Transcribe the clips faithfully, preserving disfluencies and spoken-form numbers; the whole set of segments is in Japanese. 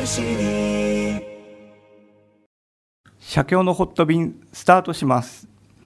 しに社協のホット便スタートします。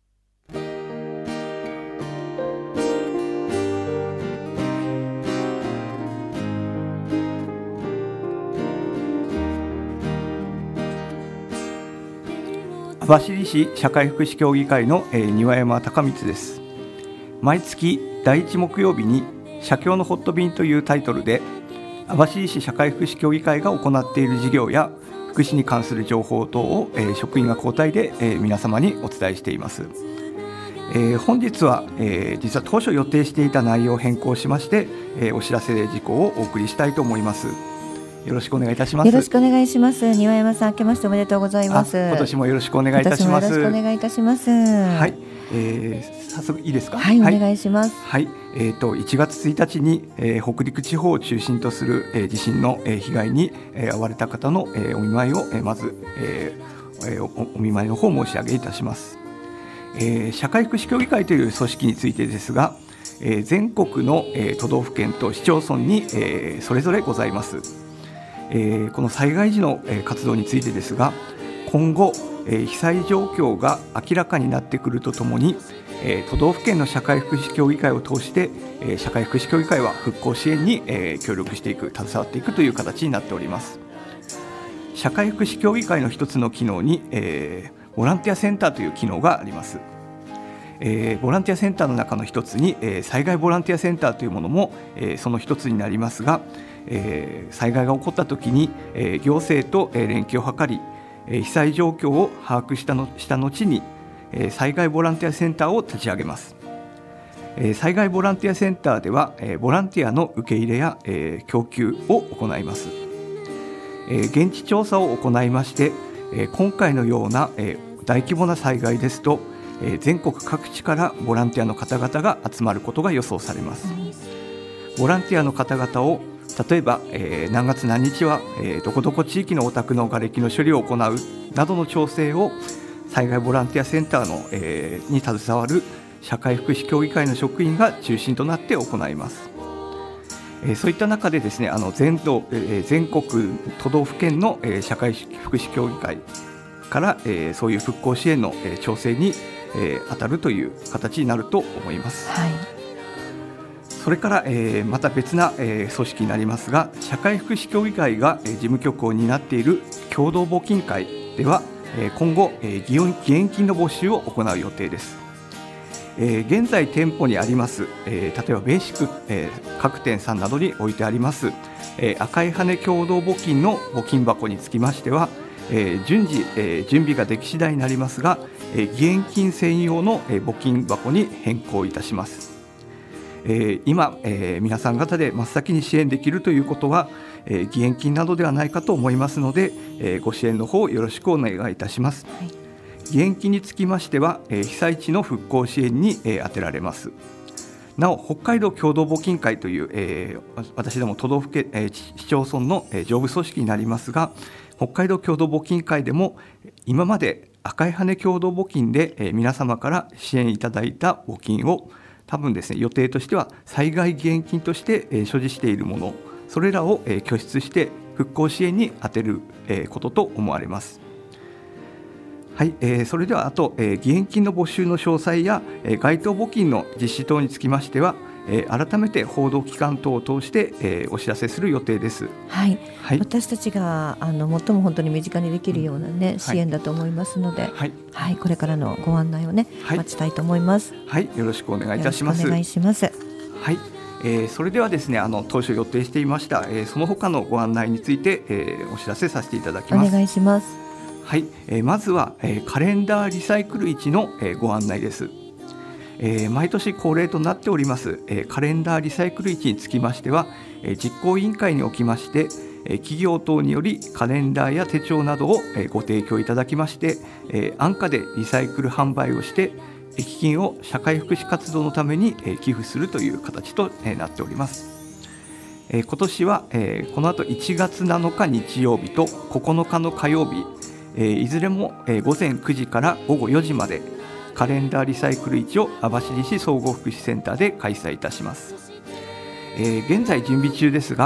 網走市社会福祉協議会の、えー、庭山貴光です。毎月だいいち木曜日に社協のホット便というタイトルで網走市社会福祉協議会が行っている事業や福祉に関する情報等を、えー、職員が交代で、えー、皆様にお伝えしています。えー、本日は、えー、実は当初予定していた内容を変更しまして、えー、お知らせ事項をお送りしたいと思います。よろしくお願いいたします。 よろしくお願いします。庭山さん、明けましておめでとうございます。 今年もよろしくお願いいたします。 よろしくお願いいたします。 はい、えー、早速いいですか。 はい、はい、お願いします。 はい、えー、といちがつついたちに、えー、北陸地方を中心とする、えー、地震の、えー、被害に、えー、遭われた方の、えー、お見舞いを、えー、まず、えー、お, お見舞いの方を申し上げいたします。えー、社会福祉協議会という組織についてですが、えー、全国の、えー、都道府県と市町村に、えー、それぞれございます。えー、この災害時の、えー、活動についてですが、今後、えー、被災状況が明らかになってくるとともに、えー、都道府県の社会福祉協議会を通して、えー、社会福祉協議会は復興支援に、えー、協力していく、携わっていくという形になっております。社会福祉協議会の一つの機能に、えー、ボランティアセンターという機能があります。えー、ボランティアセンターの中の一つに、えー、災害ボランティアセンターというものも、えー、その一つになりますが、えー、災害が起こったときに、えー、行政と、えー、連携を図り、えー、被災状況を把握したのした後に、えー、災害ボランティアセンターを立ち上げます。えー、災害ボランティアセンターでは、えー、ボランティアの受け入れや、えー、供給を行います。えー、現地調査を行いまして、えー、今回のような、えー、大規模な災害ですと、えー、全国各地からボランティアの方々が集まることが予想されます。ボランティアの方々を例えば、えー、何月何日は、えー、どこどこ地域のお宅の瓦礫の処理を行うなどの調整を災害ボランティアセンターの、えー、に携わる社会福祉協議会の職員が中心となって行います。えー、そういった中でですね、あの 全, 道、えー、全国都道府県の、えー、社会福祉協議会から、えー、そういう復興支援の、えー、調整に、えー、当たるという形になると思います。 はい。 それから、えー、また別な、えー、組織になりますが、社会福祉協議会が、えー、事務局を担っている共同募金会では、えー、今後、えー、義援金の募集を行う予定です。えー、現在店舗にあります、えー、例えばベーシック、えー、各店さんなどに置いてあります、えー、赤い羽共同募金の募金箱につきましては、えー、順次、えー、準備ができ次第になりますが、えー、義援金専用の、えー、募金箱に変更いたします。えー、今、えー、皆さん方で真っ先に支援できるということは、えー、義援金などではないかと思いますので、えー、ご支援の方よろしくお願いいたします。はい、義援金につきましては、えー、被災地の復興支援に、えー、充てられます。なお、北海道共同募金会という、えー、私ども都道府県、えー、市町村の、えー、上部組織になりますが、北海道共同募金会でも今まで赤い羽共同募金で、えー、皆様から支援いただいた募金を多分ですね、予定としては災害義援金として、えー、所持しているもの、それらを、えー、拠出して復興支援に充てる、えー、ことと思われます。はい、えー、それではあと、えー、義援金の募集の詳細や、えー、該当募金の実施等につきましては、えー、改めて報道機関等を通して、えー、お知らせする予定です。 はい、 はい、 私たちがあの最も本当に身近にできるような、ね、うん、支援だと思いますので、はいはい、これからのご案内を、ね、はい、待ちたいと思います。 はい、よろしくお願いいたします。 よろしくお願いします。 はい、えー、それではですね、あの当初予定していました、えー、その他のご案内について、えー、お知らせさせていただきます。 お願いします。 はい、えー、まずは、えー、カレンダーリサイクル市の、えー、ご案内です。えー、毎年恒例となっております、えー、カレンダーリサイクル市につきましては、えー、実行委員会におきまして、えー、企業等によりカレンダーや手帳などを、えー、ご提供いただきまして、えー、安価でリサイクル販売をして益金を社会福祉活動のために、えー、寄付するという形と、えー、なっております。えー、今年は、えー、この後いちがつなのか日曜日とここのかの火曜日、えー、いずれも、えー、ごぜんくじからごごよじまでカレンダーリサイクル市を網走市総合福祉センターで開催いたします。えー、現在準備中ですが、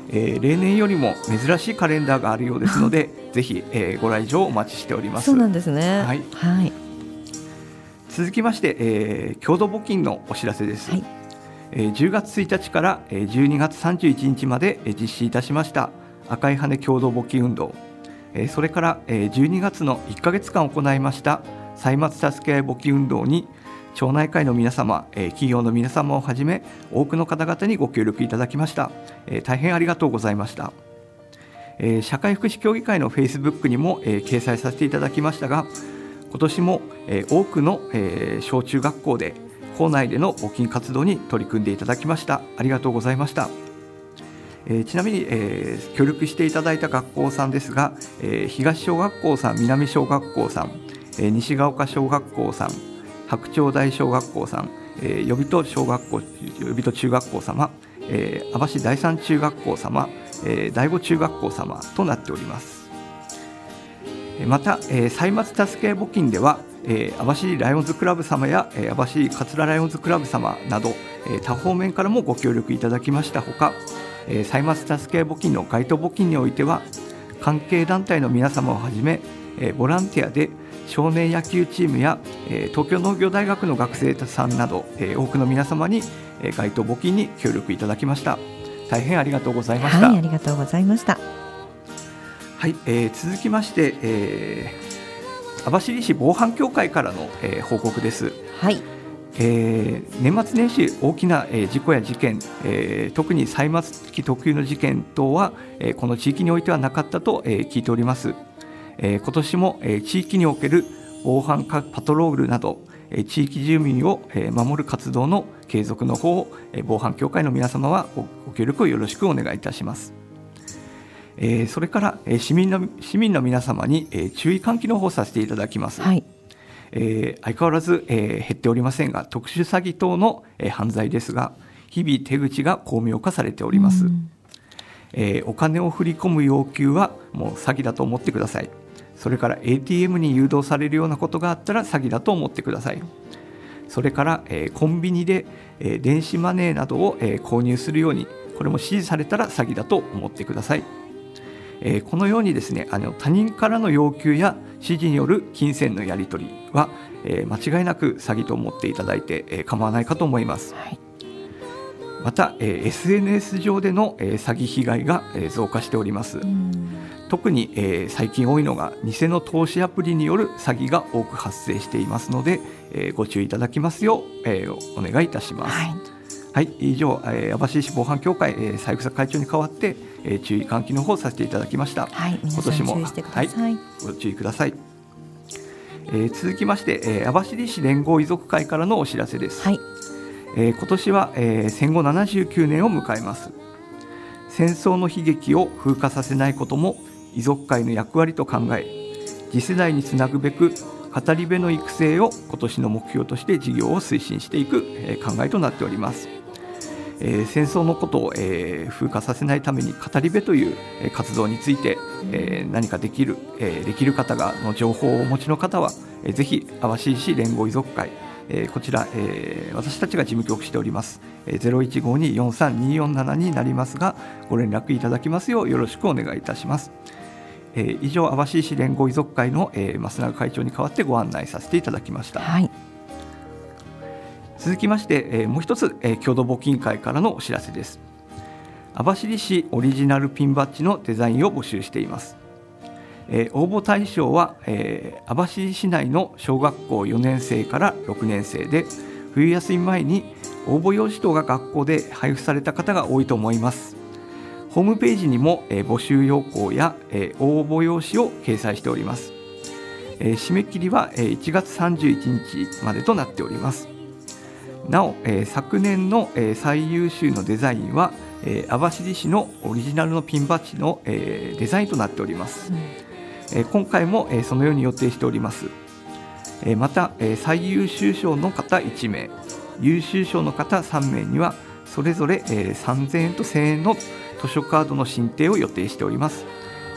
えー、例年よりも珍しいカレンダーがあるようですのでぜひ、えー、ご来場お待ちしております。 そうなんですね。 はい、 はい、 続きまして、えー、郷土募金のお知らせです。はい、えー、じゅうがつついたちからじゅうにがつさんじゅういちにちまで実施いたしました赤い羽共同募金運動、えー、それからじゅうにがつのいっかげつかん行いました歳末助け合い募金運動に町内会の皆様、企業の皆様をはじめ多くの方々にご協力いただきました。大変ありがとうございました。社会福祉協議会のフェイスブックにも掲載させていただきましたが、今年も多くの小中学校で校内での募金活動に取り組んでいただきました。ありがとうございました。ちなみに協力していただいた学校さんですが、東小学校さん、南小学校さん、西が丘小学校さん、白鳥大小学校さん、えー、予備と小学校、予備と中学校様、えー、網走第三中学校様、えー、第五中学校様となっております。また、えー、歳末助け募金では、えー、網走ライオンズクラブ様や、えー、網走桂ライオンズクラブ様など、えー、他方面からもご協力いただきましたほか、えー、歳末助け募金の該当募金においては関係団体の皆様をはじめ、えー、ボランティアで少年野球チームや、えー、東京農業大学の学生さんなど、えー、多くの皆様に、えー、該当募金に協力いただきました。大変ありがとうございました。 はい、ありがとうございました。 はい、えー、続きまして、えー、網走市防犯協会からの、えー、報告です。 はい、 えー、年末年始大きな、えー、事故や事件、えー、特に歳末期特有の事件等は、えー、この地域においてはなかったと、えー、聞いております。えー、今年も、えー、地域における防犯パトロールなど、えー、地域住民を、えー、守る活動の継続の方を、えー、防犯協会の皆様は ご, ご協力をよろしくお願いいたします。えー、それから、えー、市民の市民の皆様に、えー、注意喚起の方をさせていただきます。はい、えー、相変わらず、えー、減っておりませんが特殊詐欺等の、えー、犯罪ですが日々手口が巧妙化されております。えー、お金を振り込む要求はもう詐欺だと思ってください。それから エーティーエム に誘導されるようなことがあったら詐欺だと思ってください。それから、えー、コンビニで、えー、電子マネーなどを、えー、購入するようにこれも指示されたら詐欺だと思ってください。えー、このようにですね、あの他人からの要求や指示による金銭のやり取りは、えー、間違いなく詐欺と思っていただいて、えー、構わないかと思います。はい、また、えー、エスエヌエス 上での、えー、詐欺被害が、えー、増加しております。特に、えー、最近多いのが偽の投資アプリによる詐欺が多く発生していますので、えー、ご注意いただきますよう、えー、お願いいたします。はい、はい、以上、えー、網走市防犯協会、えー、三枝会長に代わって、えー、注意喚起の方をさせていただきました。 はい、皆さん注意してください。 はい、ご注意ください。えー、続きまして、えー、網走市連合遺族会からのお知らせです。はい、えー、今年は、えー、戦後ななじゅうきゅうねんを迎えます。戦争の悲劇を風化させないことも遺族会の役割と考え、次世代につなぐべく語り部の育成を今年の目標として事業を推進していく、えー、考えとなっております。えー、戦争のことを、えー、風化させないために語り部という、えー、活動について、えー、何かできる、えー、できる方がの情報をお持ちの方は、えー、ぜひ網走市連合遺族会、えー、こちら、えー、私たちが事務局しております、えー、ゼロいちごに よんさんによんなな になりますがご連絡いただきますようよろしくお願いいたします。えー、以上網走市連合遺族会の、えー、増永会長に代わってご案内させていただきました。はい、続きまして、えー、もう一つ、えー、共同募金会からのお知らせです。網走市オリジナルピンバッジのデザインを募集しています。えー、応募対象は、えー、網走市内の小学校よねん生からろくねん生で冬休み前に応募用紙等が学校で配布された方が多いと思います。ホームページにも、えー、募集要項や、えー、応募用紙を掲載しております。えー、締め切りは、えー、いちがつさんじゅういちにちまでとなっております。なお、えー、昨年の、えー、最優秀のデザインは、えー、網走市のオリジナルのピンバッジの、えー、デザインとなっております。うん、えー、今回も、えー、そのように予定しております。えー、また、えー、最優秀賞の方いちめい、優秀賞の方さんめいにはそれぞれ、えー、さんぜんえんとせんえんの図書カードの進呈を予定しております。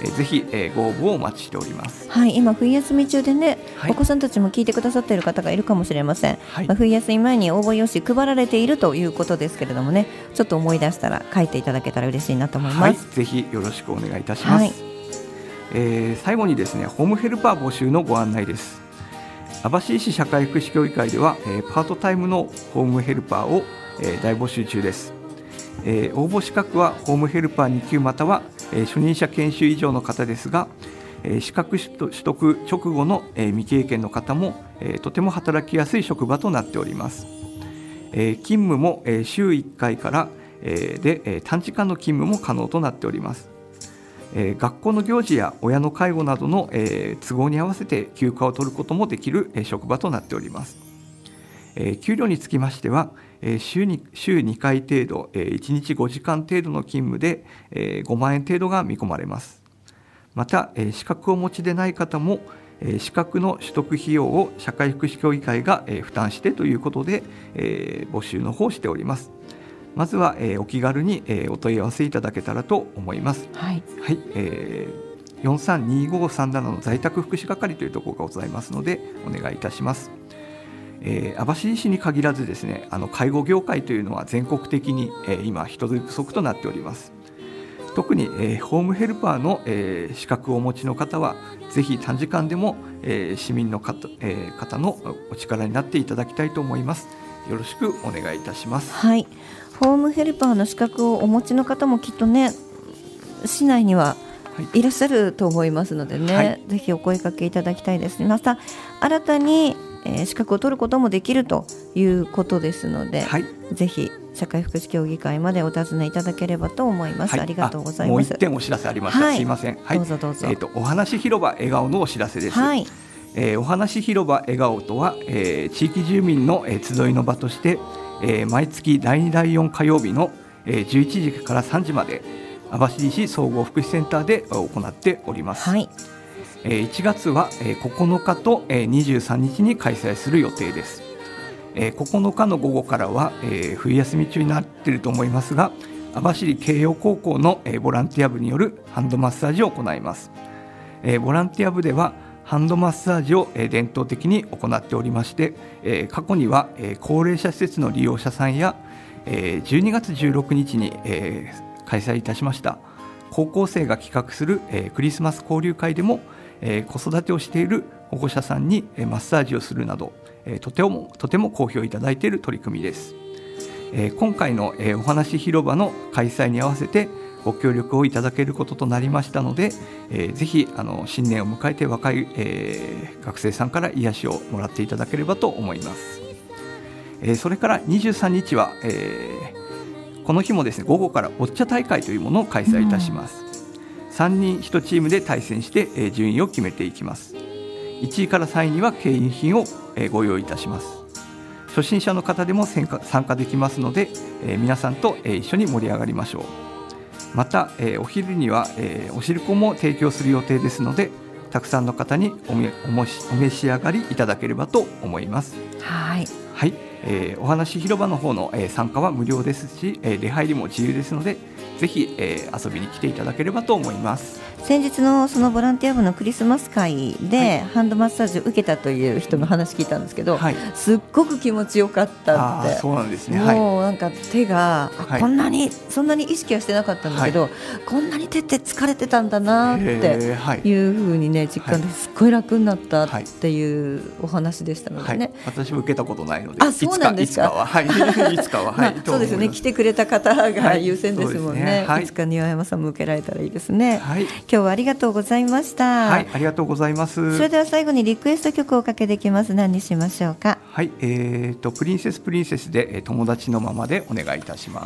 えー、ぜひ、えー、ご応募をお待ちしております。 はい、今冬休み中でね、 はい、 お子さんたちも聞いてくださっている方がいるかもしれません。 はい、 まあ、冬休み前に応募用紙配られているということですけれどもね、ちょっと思い出したら書いていただけたら嬉しいなと思います。はい、 ぜひよろしくお願いいたします。はい、えー、最後にですね、ホームヘルパー募集のご案内です。網走市社会福祉協議会では、えー、パートタイムのホームヘルパーを、えー、大募集中です。えー、応募資格はホームヘルパーに級または、えー、初任者研修以上の方ですが、えー、資格取得直後の、えー、未経験の方も、えー、とても働きやすい職場となっております。えー、勤務も、えー、週いっかいから、えー、で、えー、短時間の勤務も可能となっております。えー、学校の行事や親の介護などの、えー、都合に合わせて休暇を取ることもできる、えー、職場となっております。えー、給料につきましては、えー、週に、週にかい程度、えー、いちにちごじかん程度の勤務で、えー、ごまんえん程度が見込まれます。また、えー、資格をお持ちでない方も、えー、資格の取得費用を社会福祉協議会が、えー、負担してということで、えー、募集の方をしております。まずは、えー、お気軽に、えー、お問い合わせいただけたらと思います。 はい、 はい、えー、よんさんにごさんななの在宅福祉係というところがございますのでお願いいたします。えー、網走市に限らずですね、あの介護業界というのは全国的に、えー、今人手不足となっております。特に、えー、ホームヘルパーの、えー、資格をお持ちの方はぜひ短時間でも、えー、市民の方、えー、方のお力になっていただきたいと思います。よろしくお願いいたします。 はい、ホームヘルパーの資格をお持ちの方もきっとね、市内にはいらっしゃると思いますのでね、はい、ぜひお声かけいただきたいです。また新たに、えー、資格を取ることもできるということですので、はい、ぜひ社会福祉協議会までお尋ねいただければと思います。はい、ありがとうございます。 もう一点お知らせありました。はい、すいません。はい、 どうぞどうぞ。 えーと、お話広場笑顔のお知らせです。はい、えー、お話広場笑顔とは、えー、地域住民の、えー、集いの場として、えー、毎月だいにだいよん火曜日の、えー、じゅういちじからさんじまで網走市総合福祉センターで行っております。はい、えー、いちがつは、えー、ここのかと、えー、にじゅうさんにちに開催する予定です。えー、ここのかの午後からは、えー、冬休み中になっていると思いますが、網走慶応高校の、えー、ボランティア部によるハンドマッサージを行います。えー、ボランティア部ではハンドマッサージを、えー、伝統的に行っておりまして、えー、過去には、えー、高齢者施設の利用者さんや、えー、じゅうにがつじゅうろくにちに、えー、開催いたしました高校生が企画する、えー、クリスマス交流会でも、えー、子育てをしている保護者さんに、えー、マッサージをするなど、えー、とてもとても好評いただいている取り組みです。えー、今回の、えー、お話広場の開催に合わせてご協力をいただけることとなりましたので、えー、ぜひあの新年を迎えて若い、えー、学生さんから癒しをもらっていただければと思います。えー、それからにじゅうさんにちは、えー、この日もですね、午後からボッチャ大会というものを開催いたします。うん、さんにんいちチームで対戦して、えー、順位を決めていきます。いちいからさんいには景品を、えー、ご用意いたします。初心者の方でも参加、参加できますので、えー、皆さんと、えー、一緒に盛り上がりましょう。また、えー、お昼には、えー、お汁粉も提供する予定ですので、たくさんの方に お, めお, もしお召し上がりいただければと思います。 はい、 はい、えー、お話広場の方の、えー、参加は無料ですし、えー、出入りも自由ですので、ぜひ、えー、遊びに来ていただければと思います。 先日のそのボランティア部のクリスマス会で、はい、ハンドマッサージを受けたという人の話聞いたんですけど、はい、すっごく気持ちよかったって。 あ、そうなんですね。 もうなんか手が、はい、こんなにそんなに意識はしてなかったんだけど、はい、こんなに手って疲れてたんだなっていうふうにね、実感ですっごい楽になったっていうお話でしたのでね。はい、 私も受けたことないので、 あ、そうなんですか。 いつかは、はい、いつかは、はい、 まあ、そうですよね。来てくれた方が優先ですもんね。はい、ね、はい、いつか庭山さんも受けられたらいいですね。はい、今日はありがとうございました。 はい、ありがとうございます。 それでは最後にリクエスト曲をおかけできます。何にしましょうか。 はい、えーとプリンセスプリンセスで友達のままでお願いいたしま